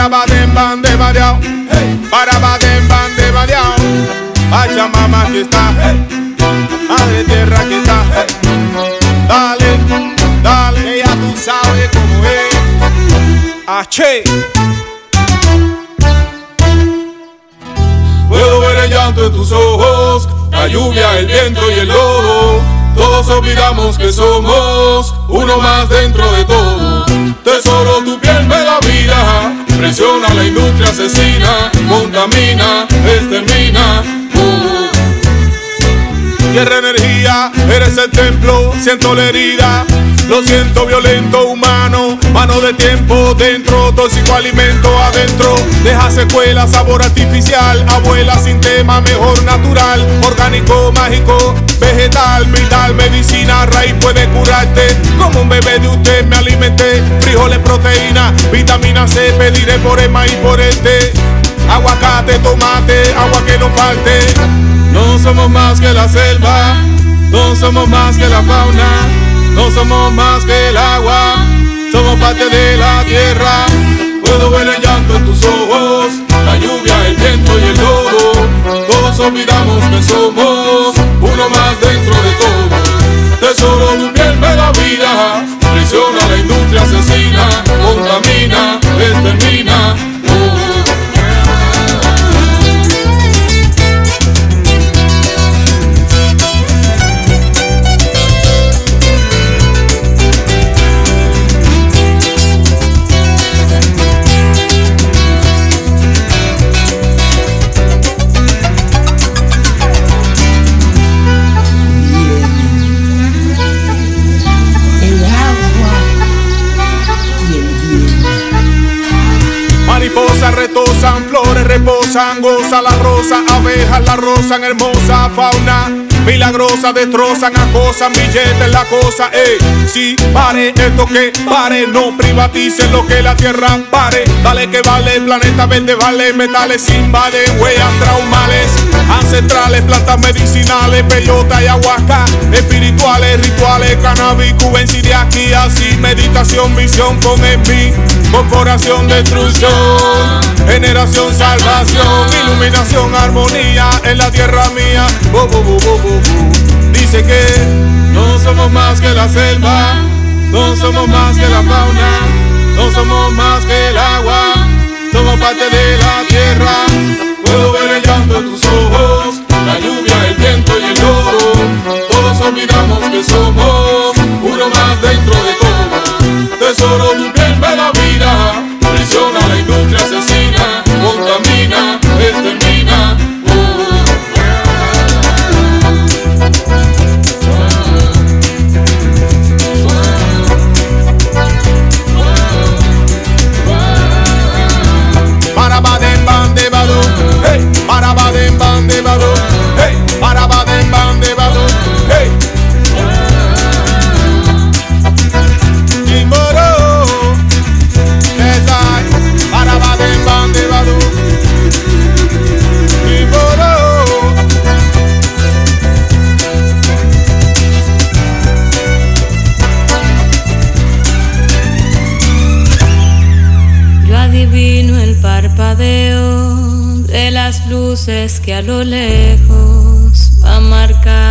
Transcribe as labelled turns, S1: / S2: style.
S1: badem bam de variao, hey. Para badem bam de variao. Pachamama que está, hey. Madre tierra que está, hey. Dale, dale, ya tú sabes cómo es. Ache. Puedo ver el llanto en tus ojos, la lluvia, el viento y el lodo. Todos olvidamos que somos uno más dentro de todo. Tesoro, tu piel me da vida. Presiona la industria asesina, contamina, extermina. Tierra, energía, eres el templo, siento la herida. Lo siento violento, humano, mano de tiempo dentro, tóxico alimento adentro. Deja secuela, sabor artificial, abuela sin tema, mejor natural. Orgánico, mágico, vegetal, vital, medicina, raíz puede curarte. Como un bebé de usted me alimenté, frijoles, proteína, vitamina C, pediré por el maíz, por el té. Aguacate, tomate, agua que no falte. No somos más que la selva, no somos más que la fauna, no somos más que el agua, somos parte de la tierra. Puedo ver el llanto en tus ojos, la lluvia, el viento y el lodo. Todos olvidamos que somos uno más dentro de todo. Tesoro, tu piel me da vida. Presiona la industria asesina, contamina, extermina. Mariposas retosan, flores reposan, goza la rosa, abejas la rozan, hermosa fauna milagrosa, destrozan, acosan, billetes la cosa, sí, pare, esto que pare, no privaticen lo que la tierra pare, dale que vale, planeta verde vale, metales invaden, huellas traumales, ancestrales, plantas medicinales, bellota y ayahuasca, espirituales, rituales, cannabis, cubensi de aquí así, meditación, visión con enví, corporación, destrucción, generación, salvación, iluminación, armonía en la tierra mía. Dice que no somos más que la selva, no somos más que la fauna, no somos más que el agua, somos parte de la tierra. Puedo ver el llanto en tus ojos, la lluvia, el viento y el lodo. Todos olvidamos que somos uno más dentro de todo. Tesoro, tu piel me da vida. Presiona la industria asesina, contamina, extermina. Para badem bam de bado, hey. Para badem bam de bado, hey. Para badem bam de bado, hey.
S2: Yo adivino el parpadeo de las luces que a lo lejos va a marcar